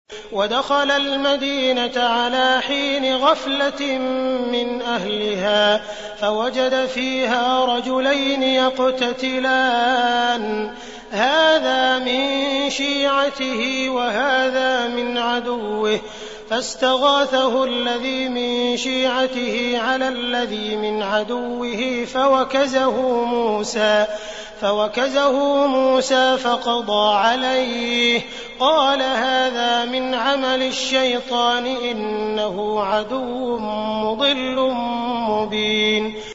ودخل المدينة على حين غفلة من أهلها فوجد فيها رجلين يقتتلان هذا من شيعته وهذا من عدوه فاستغاثه الذي من شيعته على الذي من عدوه فوكزه موسى فقضى عليه قال هذا من عمل الشيطان إنه عدو مضل مبين